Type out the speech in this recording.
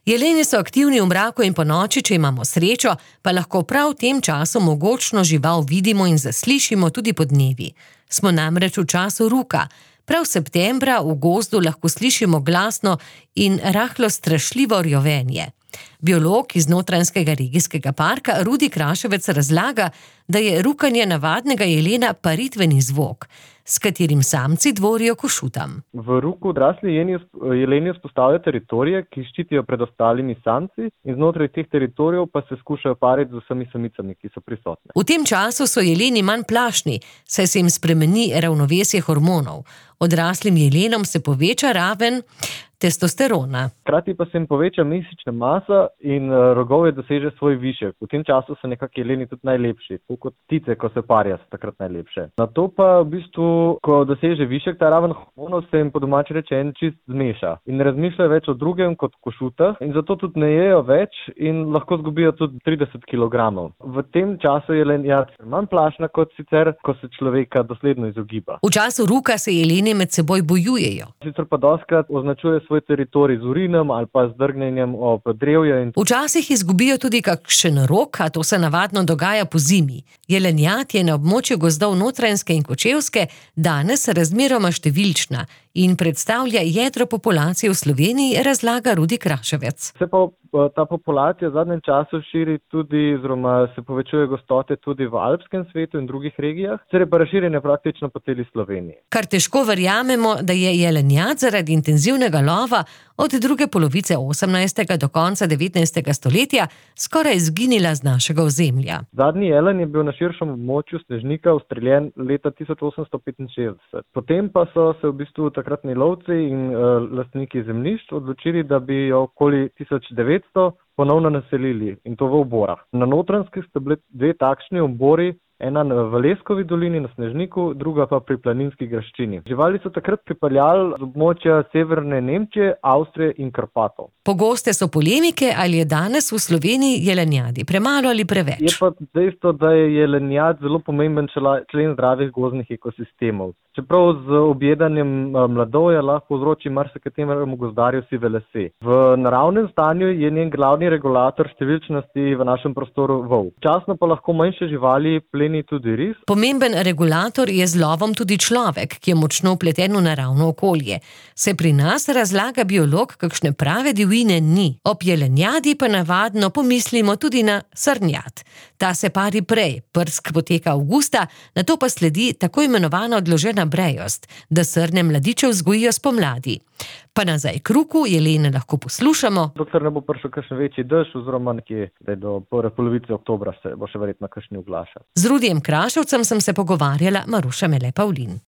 Jeleni so aktivni v mraku in ponoči, če imamo srečo, pa lahko prav v tem času mogočno žival vidimo in zaslišimo tudi podnevi. Smo namreč v času ruka. Prav septembra v gozdu lahko slišimo glasno in rahlo strašljivo rjovenje. Biolog iz Notranjskega regijskega parka Rudi Kraševec razlaga, da je rukanje navadnega jelena paritveni zvok, s katerim samci dvorijo košutam. V ruku odrasli jeleni vzpostavljajo teritorije, ki ščitijo pred ostalimi samci, in znotraj teh teritorijev pa se skušajo pariti z vsemi samicami, ki so prisotne. V tem času so jeleni manj plašni, saj se jim spremeni ravnovesje hormonov. Odraslim jelenom se poveča raven testosterona. Hkrati pa se jim poveča mišična masa in rogovje doseže svoj višek. V tem času so nekako jeleni tudi najlepši, tako kot ptice, ko se parijo, so takrat najlepše. Nato pa v bistvu, ko doseže višek ta raven hormonov, se jim po domače reče čist zmeša in ne razmišljajo več o drugem kot košutah in zato tudi ne jejo več in lahko zgubijo tudi 30 kilogramov. V tem času je jelenjad manj plašna kot sicer, ko se človeka dosledno izogiba. V času ruka se jeleni med seboj bojujejo. Sicer pa dostikrat označuje svoj teritorij z urinom ali pa z drgnjenjem ob drevje. Včasih izgubijo tudi kakšen rok, a to se navadno dogaja po zimi. Jelenjad je na območju gozdov Notranjske in Kočevske danes razmeroma številčna in predstavlja jedro populacije v Sloveniji, razlaga Rudi Kraševec. Se pa ta populacija v zadnjem času širi tudi, oziroma se povečuje gostote tudi v alpskem svetu in drugih regijah, ter je pa razširjena praktično po celi Sloveniji. Kar težko verjamemo, da je jelenjad zaradi intenzivnega lova od druge polovice 18. do konca 19. stoletja skoraj izginila z našega ozemlja. Zadnji jelen je bil na širšem območju Snežnika ustreljen leta 1865. Potem pa so se v bistvu takratni lovci in lastniki zemljišč odločili, da bi jo okoli 1900 ponovno naselili, in to v oborah. Na Notranjskih sta bili dve takšni obori, ena v Leskovi dolini na Snežniku, druga pa pri Planinski graščini. Živali so takrat pripeljali z območja severne Nemčije, Avstrije in Karpatov. Pogoste so polemike, ali je danes v Sloveniji jelenjadi premalo ali preveč. Je pa dejstvo, da je jelenjad zelo pomemben člen zdravih gozdnih ekosistemov. Čeprav z objedanjem mladovja lahko povzroči marsikateremu gozdarju sive lase. V naravnem stanju je njen glavni regulator številčnosti v našem prostoru volk. Včasno pa lahko manjše živali pleni tudi ris. Pomemben regulator je z lovom tudi človek, ki je močno vpleten v naravno okolje. Se pri nas, razlaga biolog, kakšne prave divjine ni. Ob jelenjadi pa navadno pomislimo tudi na srnjad. Ta se pari prej, prsk poteka avgusta, nato pa sledi tako imenovana odložena brejost, da srne mladiče vzgojijo spomladi. Pa nazaj k ruku jelene lahko poslušamo. Dokler ne bo prišel kakšen večji dež, oziroma nekje do prve polovice oktobra se bo še verjetno kakšni oglašal. Z Rudijem Kraševcem sem se pogovarjala, Maruša Mele Pavlin.